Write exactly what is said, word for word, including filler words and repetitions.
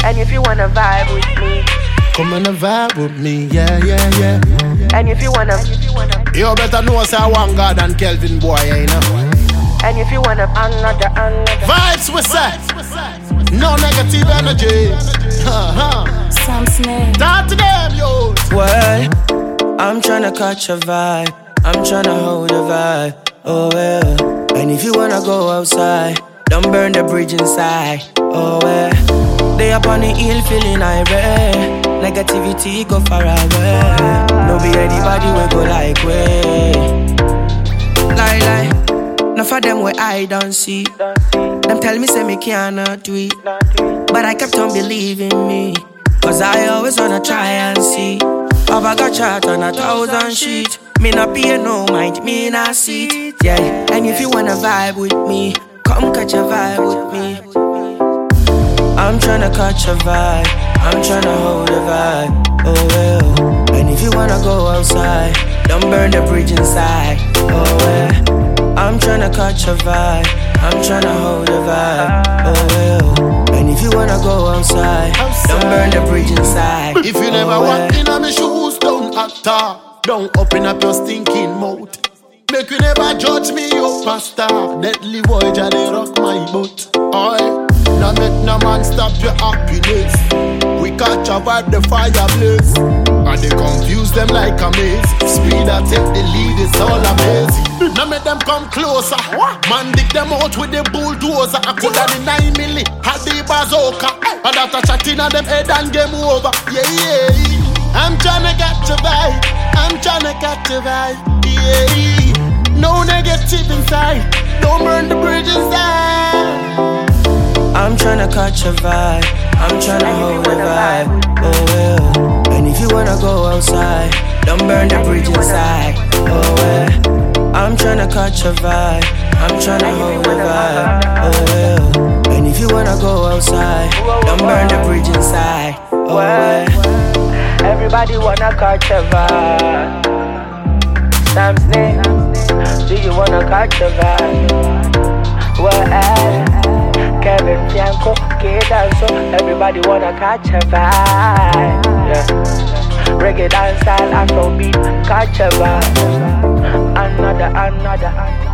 And if you wanna vibe with me, come on and vibe with me, yeah, yeah, yeah. And if you wanna, you better know say one God and Kelvin boy, you know. And if you wanna another, another vibes we set, no negative energy. Uh-huh. Sam Smith. Talk to them, yo. Well, I'm tryna catch a vibe, I'm tryna hold a vibe. Oh well, and if you wanna go outside, don't burn the bridge inside. Oh well, they up on the hill feeling irate. Negativity go far away. No be anybody we go like way. Lie lie, no for them where I don't see. Them tell me say me cannot do it, but I kept on believing me, cause I always wanna try and see. Have I got chart on a thousand sheet. Me not pay no mind, me not see it. Yeah, and if you wanna vibe with me, come catch a vibe with me. I'm tryna catch a vibe, I'm tryna hold a vibe. Oh well, and if you wanna go outside, don't burn the bridge inside. Oh well, I'm tryna catch a vibe, I'm tryna hold a vibe. Oh well, and if you wanna go outside, don't burn the bridge inside. If you never oh, walk in on my shoes, don't act. Don't open up your stinking mouth. Make you never judge me, your pastor. Deadly Voyager, they rock my boat. Oi, now make no man stop your happiness. We catch a vibe, the fire blaze, and they confuse them like a maze. Speed I take the lead, it's all amazing. Now make them come closer. Man dig them out with the bulldozer. I could have the nine milli, had the bazooka, and after chatting at them head and game over. Yeah, yeah. I'm tryna catch a vibe, I'm tryna catch a vibe, yeah. No negative inside, don't burn the bridge inside. I'm tryna catch a vibe, I'm tryna hold a vibe. Oh well, and if you wanna go outside, don't burn the bridge inside. Oh well, I'm tryna catch a vibe, I'm tryna hold a vibe. Oh well, and if you wanna go outside, don't burn the bridge inside. Oh well. Everybody wanna catch a vibe. Sam Smith, do you wanna catch a vibe? Well, Kevin Fianco, Kid also. Everybody wanna catch a vibe. Yeah. Reggae dancehall, Afrobeat, catch a vibe. Another, another, another.